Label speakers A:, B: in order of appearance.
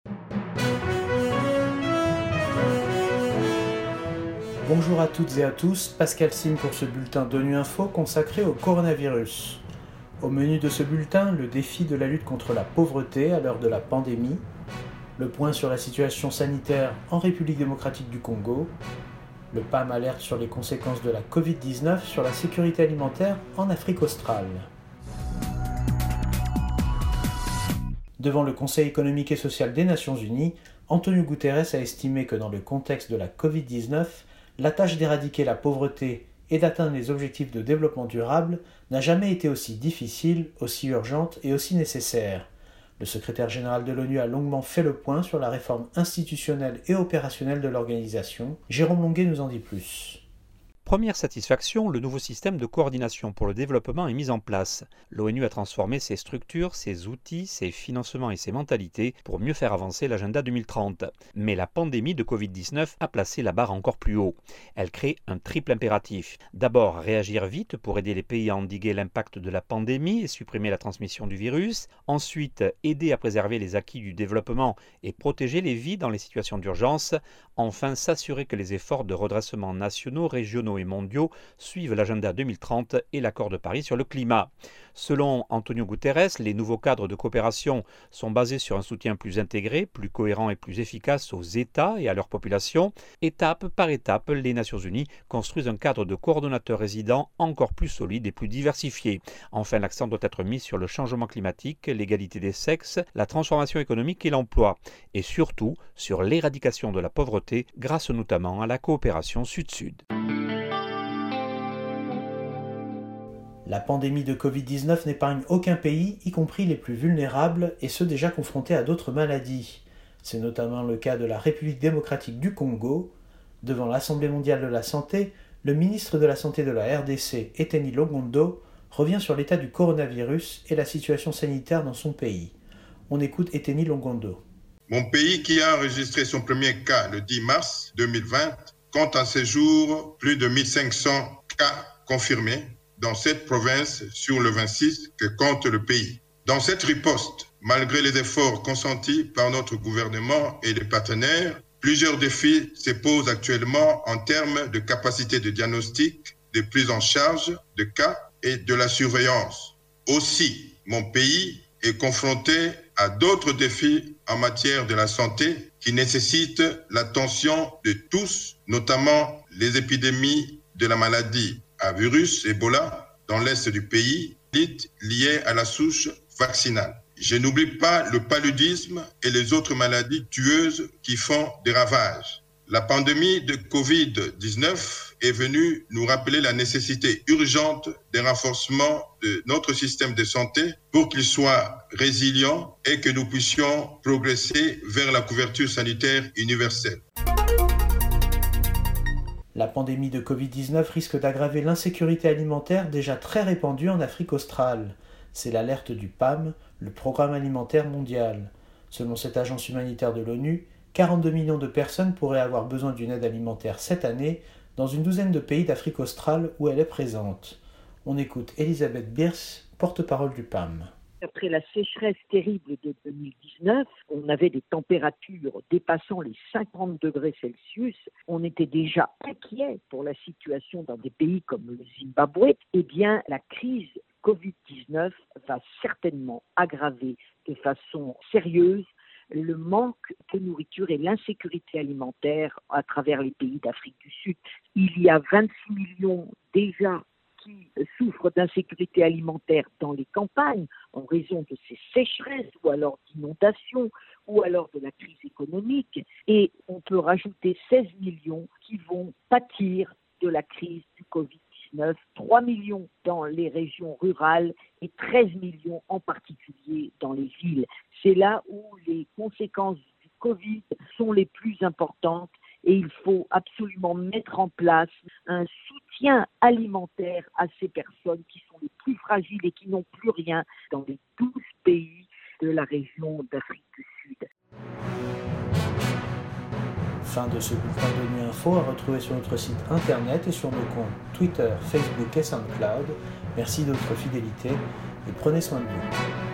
A: Bonjour à toutes et à tous, Pascal Signe pour ce bulletin d'ONU Info consacré au coronavirus. Au menu de ce bulletin, le défi de la lutte contre la pauvreté à l'heure de la pandémie, le point sur la situation sanitaire en République démocratique du Congo, le PAM alerte sur les conséquences de la Covid-19 sur la sécurité alimentaire en Afrique australe. Devant le Conseil économique et social des Nations Unies, Antonio Guterres a estimé que dans le contexte de la Covid-19, la tâche d'éradiquer la pauvreté et d'atteindre les objectifs de développement durable n'a jamais été aussi difficile, aussi urgente et aussi nécessaire. Le secrétaire général de l'ONU a longuement fait le point sur la réforme institutionnelle et opérationnelle de l'organisation. Jérôme Longuet nous en dit plus.
B: Première satisfaction, le nouveau système de coordination pour le développement est mis en place. L'ONU a transformé ses structures, ses outils, ses financements et ses mentalités pour mieux faire avancer l'agenda 2030. Mais la pandémie de Covid-19 a placé la barre encore plus haut. Elle crée un triple impératif. D'abord, réagir vite pour aider les pays à endiguer l'impact de la pandémie et supprimer la transmission du virus. Ensuite, aider à préserver les acquis du développement et protéger les vies dans les situations d'urgence. Enfin, s'assurer que les efforts de redressement nationaux, régionaux et mondiaux suivent l'agenda 2030 et l'accord de Paris sur le climat. Selon Antonio Guterres, les nouveaux cadres de coopération sont basés sur un soutien plus intégré, plus cohérent et plus efficace aux États et à leur population. Étape par étape, les Nations Unies construisent un cadre de coordonnateurs résidents encore plus solide et plus diversifié. Enfin, l'accent doit être mis sur le changement climatique, l'égalité des sexes, la transformation économique et l'emploi. Et surtout, sur l'éradication de la pauvreté grâce notamment à la coopération Sud-Sud.
A: La pandémie de Covid-19 n'épargne aucun pays, y compris les plus vulnérables et ceux déjà confrontés à d'autres maladies. C'est notamment le cas de la République démocratique du Congo. Devant l'Assemblée mondiale de la santé, le ministre de la Santé de la RDC, Eteni Longondo, revient sur l'état du coronavirus et la situation sanitaire dans son pays. On écoute Eteni Longondo.
C: Mon pays, qui a enregistré son premier cas le 10 mars 2020, compte à ce jour plus de 1500 cas confirmés dans cette province sur le 26 que compte le pays. Dans cette riposte, malgré les efforts consentis par notre gouvernement et les partenaires, plusieurs défis se posent actuellement en termes de capacité de diagnostic, de prise en charge de cas et de la surveillance. Aussi, mon pays est confronté à d'autres défis en matière de la santé qui nécessitent l'attention de tous, notamment les épidémies de la maladie à virus Ebola dans l'est du pays, liées à la souche vaccinale. Je n'oublie pas le paludisme et les autres maladies tueuses qui font des ravages. La pandémie de Covid-19 est venue nous rappeler la nécessité urgente d'un renforcement de notre système de santé pour qu'il soit résilient et que nous puissions progresser vers la couverture sanitaire universelle.
A: La pandémie de Covid-19 risque d'aggraver l'insécurité alimentaire déjà très répandue en Afrique australe. C'est l'alerte du PAM, le Programme alimentaire mondial. Selon cette agence humanitaire de l'ONU, 42 millions de personnes pourraient avoir besoin d'une aide alimentaire cette année dans une douzaine de pays d'Afrique australe où elle est présente. On écoute Elisabeth Bierce, porte-parole du PAM.
D: Après la sécheresse terrible de 2019, on avait des températures dépassant les 50 degrés Celsius. On était déjà inquiet pour la situation dans des pays comme le Zimbabwe. Eh bien, la crise Covid-19 va certainement aggraver de façon sérieuse le manque de nourriture et l'insécurité alimentaire à travers les pays d'Afrique du Sud. Il y a 26 millions déjà qui souffrent d'insécurité alimentaire dans les campagnes en raison de ces sécheresses ou alors d'inondations ou alors de la crise économique. Et on peut rajouter 16 millions qui vont pâtir de la crise du Covid-19, 3 millions dans les régions rurales et 13 millions en particulier dans les villes. C'est là où les conséquences du Covid sont les plus importantes. Et il faut absolument mettre en place un soutien alimentaire à ces personnes qui sont les plus fragiles et qui n'ont plus rien dans les 12 pays de la région d'Afrique du Sud.
A: Fin de ce bulletin d'ONU Info à retrouver sur notre site internet et sur nos comptes Twitter, Facebook et SoundCloud. Merci de votre fidélité et prenez soin de vous.